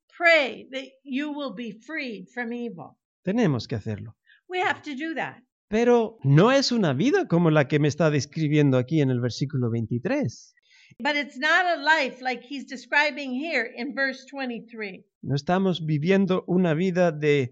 pray that you will be freed from evil. Tenemos que hacerlo. We have to do that. Pero no es una vida como la que me está describiendo aquí en el versículo 23. But it's not a life like he's describing here in verse 23. No estamos viviendo una vida de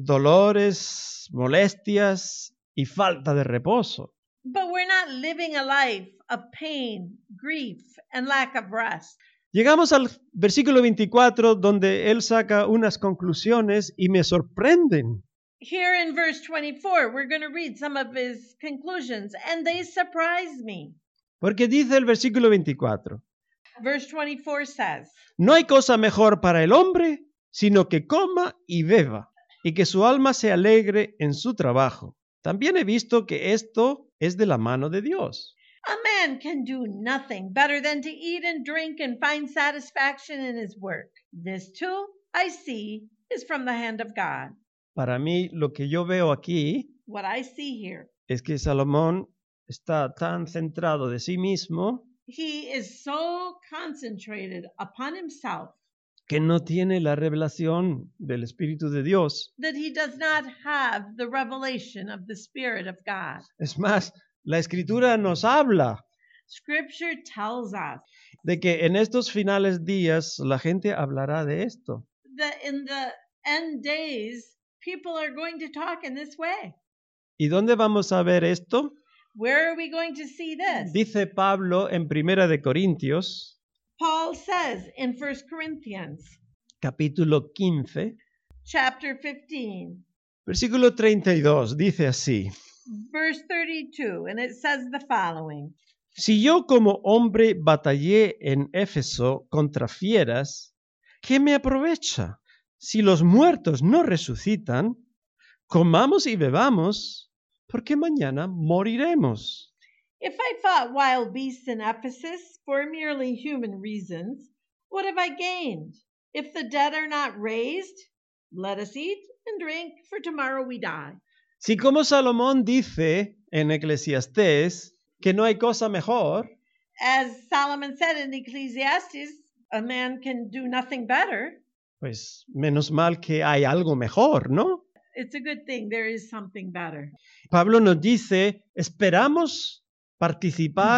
dolores, molestias y falta de reposo. But we're not living a life of pain, grief, and lack of rest. Llegamos al versículo 24 donde él saca unas conclusiones y me sorprenden. Here in verse 24, we're going to read some of his conclusions, and they surprise me. Porque dice el versículo 24, Verse 24 says, no hay cosa mejor para el hombre sino que coma y beba y que su alma se alegre en su trabajo. También he visto que esto es de la mano de Dios. a man can do nothing better than to eat and drink and find satisfaction in his work. This too, I see, is from the hand of God. Para mí, lo que yo veo aquí What I see here, es que Salomón está tan centrado de sí mismo he is so concentrated upon himself que no tiene la revelación del Espíritu de Dios. that he does not have the revelation of the Spirit of God. Es más, la Escritura nos habla Scripture tells us de que en estos finales días la gente hablará de esto. that in the end days, people are going to talk in this way. ¿Y dónde vamos a ver esto? Where are we going to see this? Dice Pablo en Primera de Corintios, Paul says in 1 Corinthians capítulo 15, chapter 15, versículo 32, dice así: verse 32, and it says the following. Si yo como hombre batallé en Éfeso contra fieras, ¿qué me aprovecha? Si los muertos no resucitan, comamos y bebamos, porque mañana moriremos. If I fought wild beasts in Ephesus for merely human reasons, what have I gained? If the dead are not raised, let us eat and drink, for tomorrow we die. Si como Salomón dice en Eclesiastés que no hay cosa mejor, As Solomon said in Ecclesiastes, a man can do nothing better. pues menos mal que hay algo mejor, ¿no? It's a good thing there is something better. Pablo nos dice, esperamos participar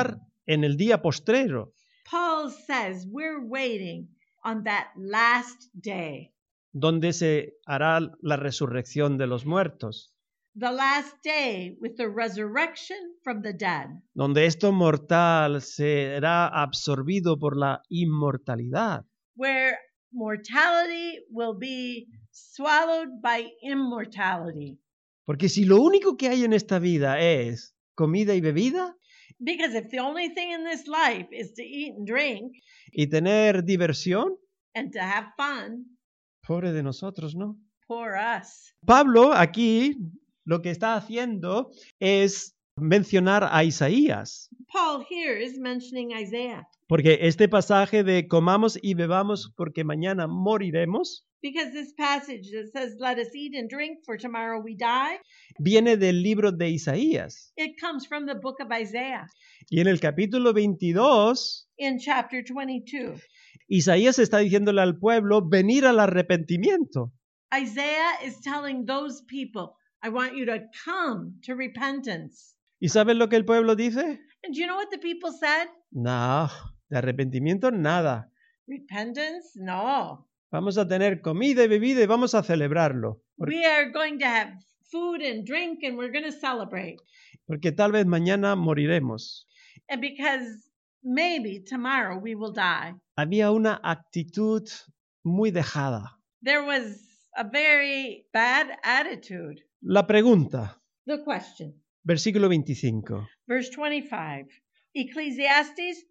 en el día postrero, Paul says we're waiting on that last day. donde se hará la resurrección de los muertos, The last day with the resurrection from the dead. donde esto mortal será absorbido por la inmortalidad. Where mortality will be swallowed by immortality. Porque si lo único que hay en esta vida es comida y bebida Because if the only thing in this life is to eat and drink y tener diversión, and to have fun, pobre de nosotros, ¿no? poor us. Pablo aquí lo que está haciendo es mencionar a Isaías, Paul here is mentioning Isaiah porque este pasaje de comamos y bebamos porque mañana moriremos because this passage that says, "Let us eat and drink, for tomorrow we die," viene del libro de Isaías. it comes from the book of Isaiah. Y en el capítulo 22, In chapter 22, Isaías está diciéndole al pueblo venir al arrepentimiento. Isaiah is telling those people, I want you to come to repentance. ¿Y saben lo que el pueblo dice? And do you know what the people said? No, de arrepentimiento nada. Repentance? No. Vamos a tener comida y bebida y vamos a celebrarlo. We are going to have food and drink and we're going to celebrate. Porque tal vez mañana moriremos. And because maybe tomorrow we will die. Había una actitud muy dejada. There was a very bad attitude. La pregunta, The question. versículo 25. Verse 25. Ecclesiastes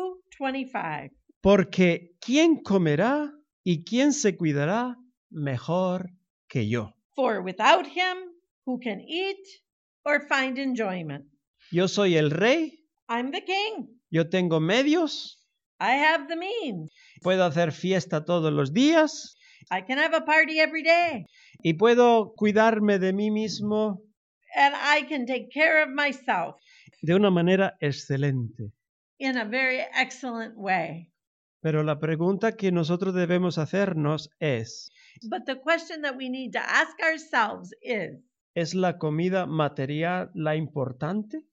2:25. Porque ¿quién comerá y quién se cuidará mejor que yo? For without him, who can eat or find enjoyment? Yo soy el rey, I'm the king. yo tengo medios, I have the means. puedo hacer fiesta todos los días I can have a party every day. y puedo cuidarme de mí mismo And I can take care of myself de una manera excelente. in a very excellent way. Pero la pregunta que nosotros debemos hacernos But the question that we need to ask ourselves ¿es la comida material la importante?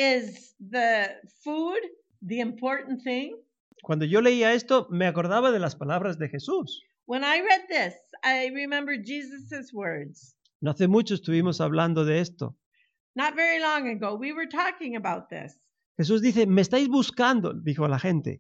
is the food the important thing? Cuando yo leía esto, me acordaba de las palabras de Jesús. When I read this, I remember Jesus' words. No hace mucho estuvimos hablando de esto. Not very long ago, we were talking about this. Jesús dice, me estáis buscando, dijo a la gente,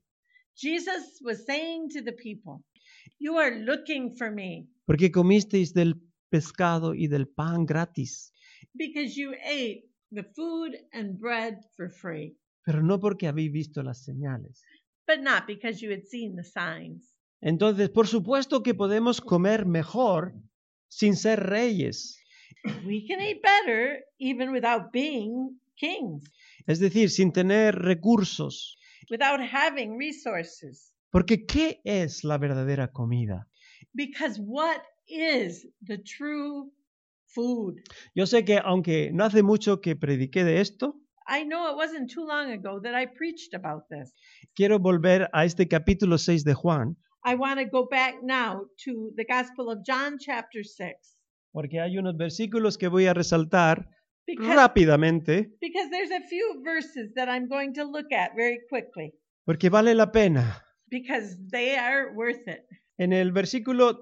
Jesus was saying to the people, you are looking for me porque comisteis del pescado y del pan gratis, because you ate the food and bread for free, pero no porque habéis visto las señales. but not because you had seen the signs. Entonces, por supuesto que podemos comer mejor sin ser reyes. We can eat better even without being kings, Es decir, sin tener recursos. without having resources. Porque ¿qué es la verdadera comida? Because what is the true food? Yo sé que aunque no hace mucho que prediqué de esto, I know it wasn't too long ago that I preached about this. quiero volver a este capítulo 6 de Juan, I want to go back now to the Gospel of John, chapter 6, porque hay unos versículos que voy a resaltar because rápidamente, there's a few verses that I'm going to look at very quickly, porque vale la pena. because they are worth it. En el versículo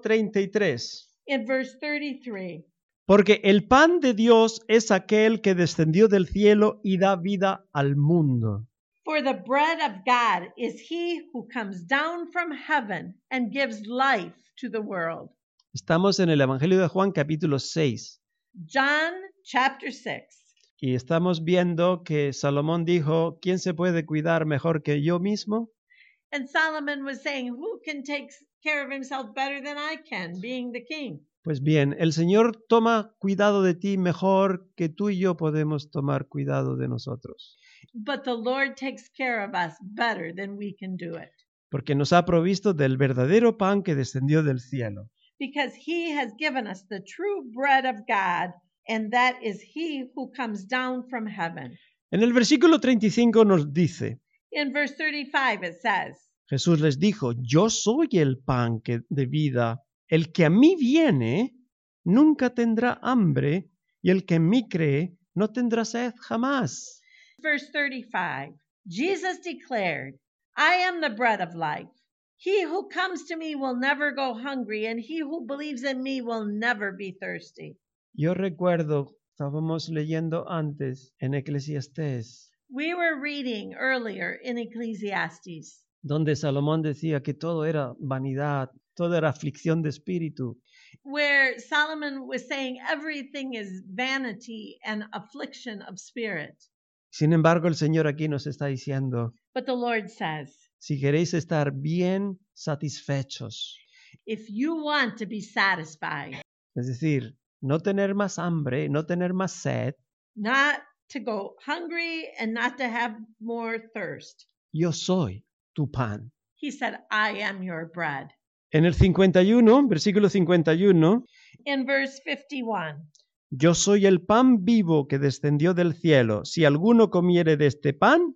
33, In verse 33, porque el pan de Dios es aquel que descendió del cielo y da vida al mundo. for the bread of God is he who comes down from heaven and gives life to the world. Estamos en el Evangelio de Juan capítulo 6 John, chapter 6. y estamos viendo que Salomón dijo, ¿quién se puede cuidar mejor que yo mismo? And Solomon was saying, who can take care of himself better than I can, being the king? Pues bien, el Señor toma cuidado de ti mejor que tú y yo podemos tomar cuidado de nosotros, But the Lord takes care of us better than we can do it, porque nos ha provisto del verdadero pan que descendió del cielo. because he has given us the true bread of God, and that is he who comes down from heaven. En el versículo 35 nos dice, In verse 35 it says, Jesús les dijo, yo soy el pan de vida. El que a mí viene nunca tendrá hambre y el que en mí cree no tendrá sed jamás. verse 35, Jesus declared, I am the bread of life. He who comes to me will never go hungry, and he who believes in me will never be thirsty. Yo recuerdo, estábamos leyendo antes en Eclesiastés, We were reading earlier in Ecclesiastes, donde Salomón decía que todo era vanidad, todo era aflicción de espíritu. where Solomon was saying everything is vanity and affliction of spirit. Sin embargo, el Señor aquí nos está diciendo, But the Lord says, si queréis estar bien satisfechos, if you want to be satisfied, es decir, no tener más hambre, no tener más sed, not to go hungry and not to have more thirst, yo soy tu pan. he said, I am your bread. En el 51, versículo 51, In verse 51, yo soy el pan vivo que descendió del cielo. Si alguno comiere de este pan,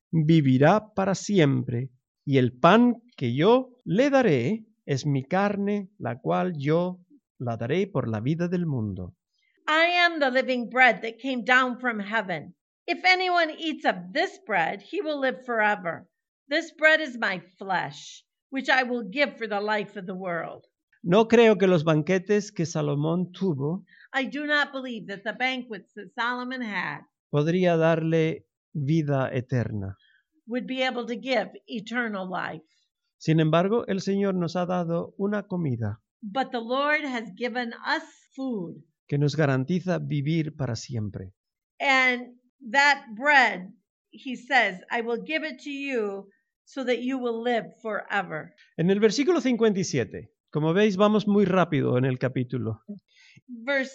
vivirá para siempre. Y el pan que yo le daré es mi carne, la cual yo la daré por la vida del mundo. I am the living bread that came down from heaven. If anyone eats of this bread, he will live forever. This bread is my flesh, which I will give for the life of the world. No creo que los banquetes que Salomón tuvo I do not believe that the banquets that Solomon had podría darle vida eterna. would be able to give eternal life. Sin embargo, el Señor nos ha dado una comida But the Lord has given us food, que nos garantiza vivir para siempre. and that bread, he says, I will give it to you so that you will live forever. En el versículo 57, como veis, vamos muy rápido en el capítulo. Verse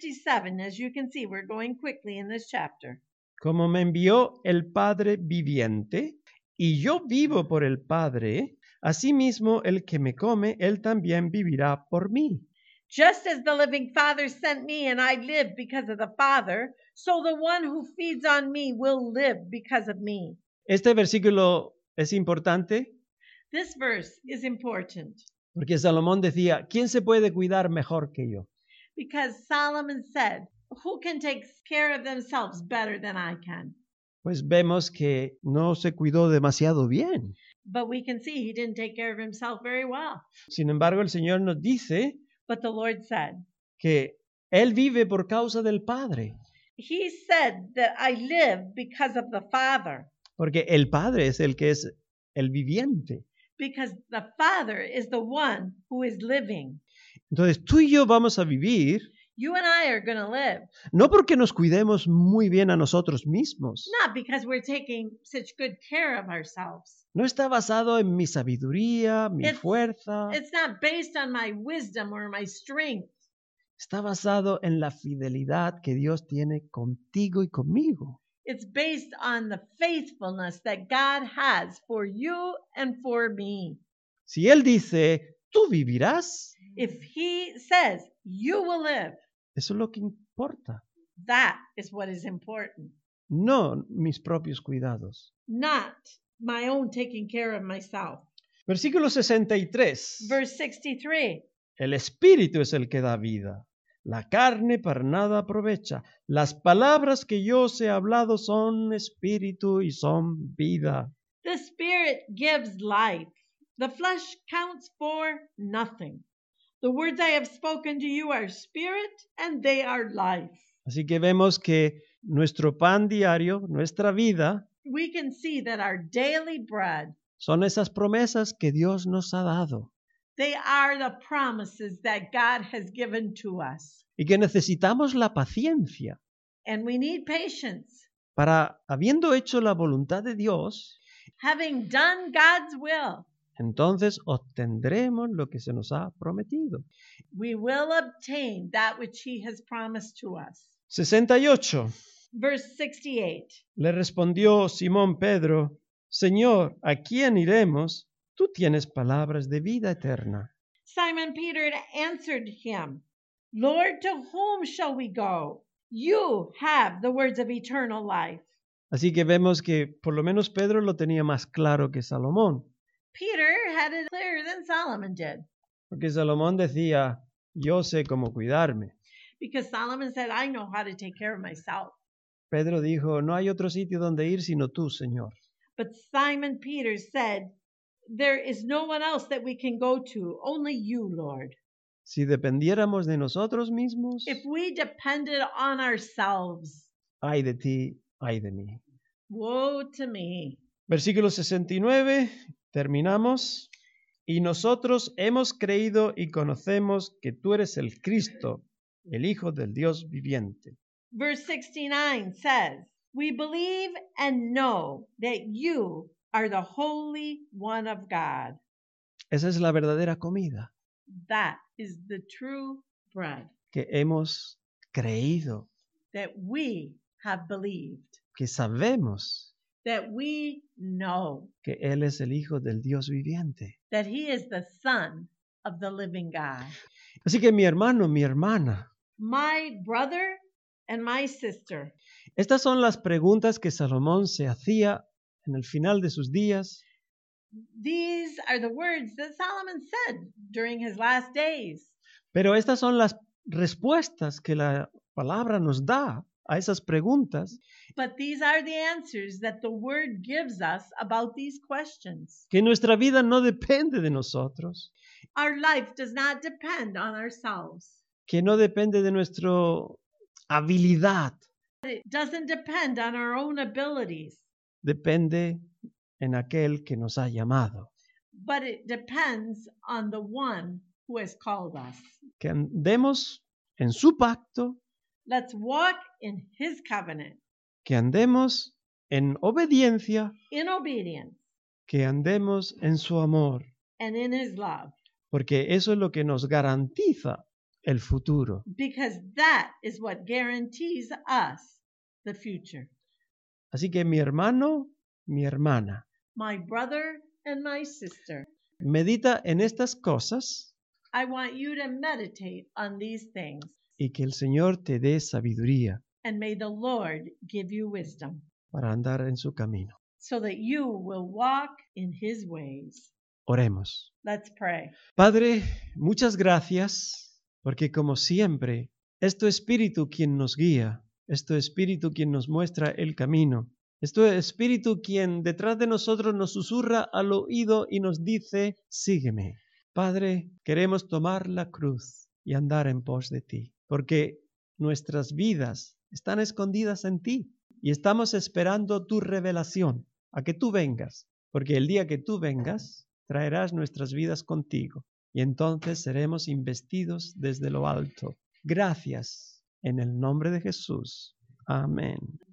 57, as you can see, we're going quickly in this chapter. Como me envió el Padre viviente, y yo vivo por el Padre, asimismo el que me come, él también vivirá por mí. Just as the living Father sent me and I live because of the Father, so the one who feeds on me will live because of me. Este versículo es importante This verse is important porque Salomón decía, ¿quién se puede cuidar mejor que yo? because Solomon said, who can take care of themselves better than I can? Pues vemos que no se cuidó demasiado bien. But we can see he didn't take care of himself very well. Sin embargo, el Señor nos dice But the Lord said, que Él vive por causa del Padre, he said that I live because of the Father, porque el Padre es el que es el viviente. because the Father is the one who is living. Entonces, tú y yo vamos a vivir You and I are going to live, no porque nos cuidemos muy bien a nosotros mismos. not because we're taking such good care of ourselves. No está basado en mi sabiduría, mi It's- fuerza. It's not based on my wisdom or my strength. Está basado en la fidelidad que Dios tiene contigo y conmigo. It's based on the faithfulness that God has for you and for me. Si Él dice, tú vivirás, If he says you will live, eso es lo que importa. that is what is important, No mis propios cuidados. not my own taking care of myself. Versículo 63. Verse 63. El Espíritu es el que da vida. La carne para nada aprovecha. Las palabras que yo os he hablado son espíritu y son vida. The Spirit gives life. The flesh counts for nothing. The words I have spoken to you are spirit and they are life. Así que vemos que nuestro pan diario, nuestra vida, We can see that our daily bread, son esas promesas que Dios nos ha dado they are the promises that God has given to us. y que necesitamos la paciencia And we need patience. para, habiendo hecho la voluntad de Dios, Having done God's will, entonces obtendremos lo que se nos ha prometido. we will obtain that which he has promised to us. 68. Verse 68. Le respondió Simón Pedro, Señor, ¿a quién iremos? Tú tienes palabras de vida eterna. Simon Peter answered him, Lord, to whom shall we go? You have the words of eternal life. Así que vemos que por lo menos Pedro lo tenía más claro que Salomón, Peter had it clearer than Solomon did, porque Salomón decía, yo sé cómo cuidarme. because Solomon said, I know how to take care of myself. Pedro dijo, no hay otro sitio donde ir sino tú, Señor. But Simon Peter said, "There is no one else that we can go to, only you, Lord." Si dependiéramos de nosotros mismos, If we depended on ourselves, ay de ti, ay de mí. woe to me. Versículo 69, terminamos. Y nosotros hemos creído y conocemos que tú eres el Cristo, el Hijo del Dios viviente. Verse 69 says, "We believe and know that you are the Holy One of God." Esa es la verdadera comida That is the true bread que hemos creído, that we have believed, que sabemos that we know que Él es el Hijo del Dios viviente. that He is the Son of the living God. Así que mi hermano, mi hermana, My brother and my sister, estas son las preguntas que Salomón se hacía en el final de sus días. these are the words that Solomon said during his last days. Pero estas son las respuestas que la palabra nos da a esas preguntas, But these are the answers that the Word gives us about these questions. que nuestra vida no depende de nosotros, Our life does not depend on ourselves. que no depende de nuestra habilidad, It doesn't depend on our own abilities, depende en aquel que nos ha llamado. but it depends on the one who has called us. Que andemos en su pacto, Let's walk in His covenant, que andemos en obediencia, in obedience, que andemos en su amor, and in His love, porque eso es lo que nos garantiza el futuro. because that is what guarantees us the future. Así que mi hermano, mi hermana, My brother and my sister, medita en estas cosas I want you to meditate on these things, y que el Señor te dé sabiduría and may the Lord give you wisdom para andar en su camino. so that you will walk in His ways. Oremos. Let's pray. Padre, muchas gracias, porque como siempre, es tu Espíritu quien nos guía, es tu Espíritu quien nos muestra el camino, es tu Espíritu quien detrás de nosotros nos susurra al oído y nos dice, sígueme. Padre, queremos tomar la cruz y andar en pos de ti, porque nuestras vidas están escondidas en ti y estamos esperando tu revelación, a que tú vengas, porque el día que tú vengas, traerás nuestras vidas contigo y entonces seremos investidos desde lo alto. Gracias en el nombre de Jesús. Amén.